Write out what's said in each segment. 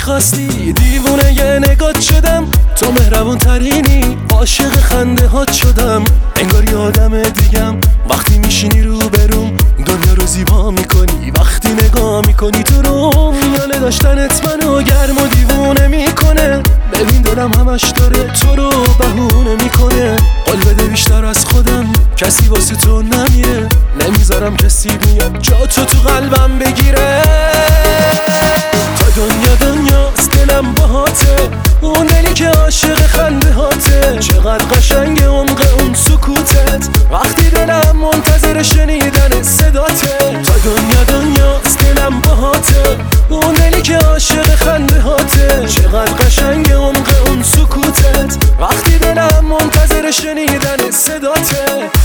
میخواستی دیوونه یه نگات شدم، تو مهربون ترینی، عاشق خنده هات شدم، انگار یادم دیگم. وقتی میشینی رو بروم دنیا رو زیبا میکنی، وقتی نگاه میکنی تو روم میانه داشتنت منو گرم و دیوونه میکنه. ببین دلم همش داره تو رو بهونه میکنه. قول بده بیشتر از خودم کسی واسه تو نمیره، نمیذارم کسی بیاد جا تو قلبم بگیره. تا دنیاست دلم باهاته، اون دلی که عاشق خنده هاته. چقدر قشنگ عمق اون سکوتت، وقتی دلم منتظر شنیدن صداته. تا دنیاست دلم باهاته، اون دلی که عاشق خنده هاته. چقدر قشنگ عمق اون سکوتت، وقتی دلم منتظر شنیدن صداته.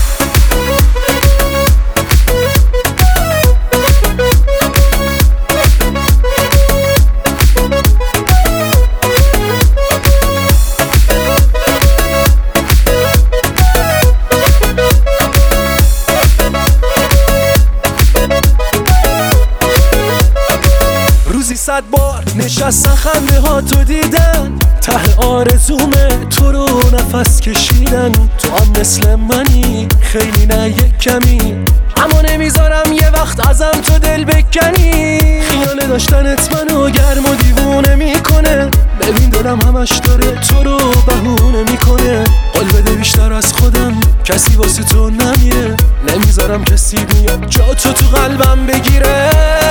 روزی 100 بار نشستن خنده ها تو دیدن، ته آرزومه تو رو نفس کشیدن. تو هم مثل منی خیلی نه یک کمی، اما نمیذارم یه وقت ازم تو دل بکنی. خیانه داشتنت منو گرم و دیوونه میکنه. ببین دلم همش داره تو رو بهونه میکنه. قول بده بیشتر از خودم کسی واسه تو نمیره، نمیذارم کسی بیاد جا تو قلبم بگیره.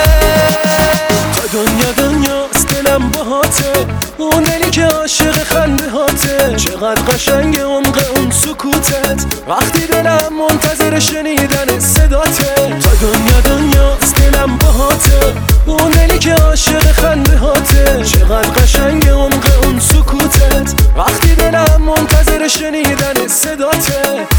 تا دنیاست دلم باهاته، اون دلی که عاشق خنده هاته. چقدر قشنگ عمق اون سکوتت، وقتی دلم منتظر شنیدن صداته. تا دنیاست دلم باهاته، اون دلی که عاشق خنده هاته. چقدر قشنگ عمق اون سکوتت، وقتی دلم منتظر شنیدن صداته.